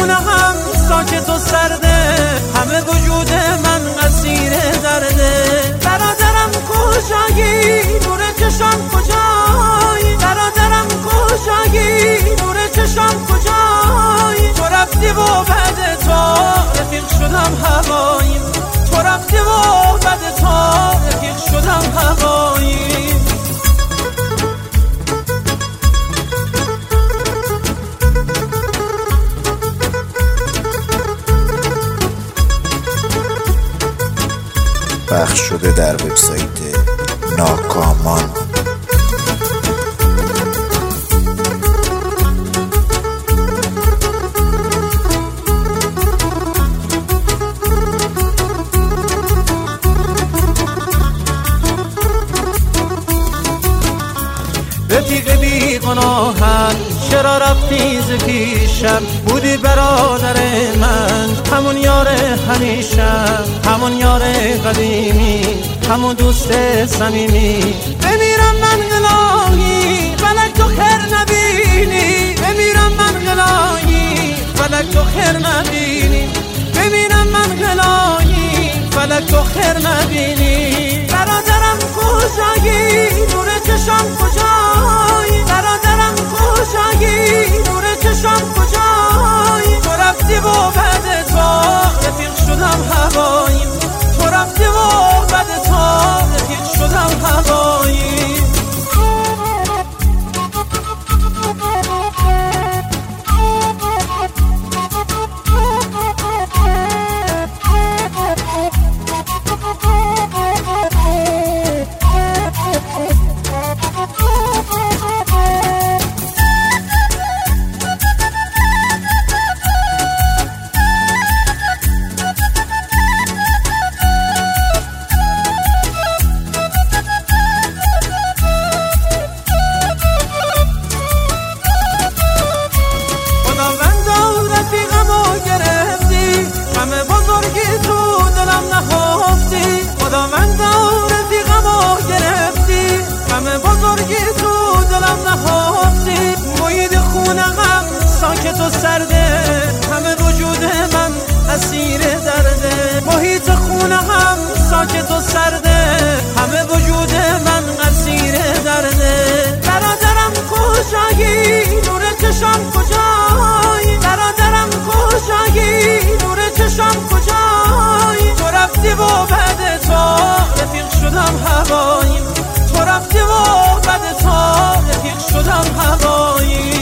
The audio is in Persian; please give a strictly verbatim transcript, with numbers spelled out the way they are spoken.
خونه هم ساکت و سرده، همه وجود من اسیر درده. برادرم کجایی؟ نور چشام کجایی؟ برادرم کجایی؟ نور چشام کجایی؟ تو رفتی و بعد تو رفیق شدم هواییم، تو رفتی و بعد تو رفیق شدم هواییم. پخش شده در وبسایت ناکامان. رفیق بی گناهت چرا رفتی ز پیشم؟ بودی برادر من، همون یار همیشه، همون یار قدیمی، همون دوست صمیمی. بمیرم من غلایی فلک تو خیر نبینی، بمیرم من غلایی فلک تو خیر نبینی، بمیرم من غلایی فلک تو خیر نبینی. برادرم کجایی؟ نور چشام کجایی؟ برادرم کجایی؟ نور چشام کجایی؟ تو رفتی و بعد تو رفیق شدم هواییم، تو رفتی و بعد تو رفیق شدم هواییم. همه بزرگی تو دلم نهفتی، خداوند رفیقمو گرفتی، همه بزرگی تو دلم نهفتی. محیط خونه غم ساکت و سرده، همه وجود من اسیر درده. محیط خونه غم ساکت و سرده، همه وجود من اسیر درده. برادرم کجایی؟ نور چشام کجایی؟ برادرم کجایی؟ نور چشام کجایی؟ تو رفتی و بعد تو رفیق شدم هواییم، تو رفتی و بعد تو رفیق شدم هواییم.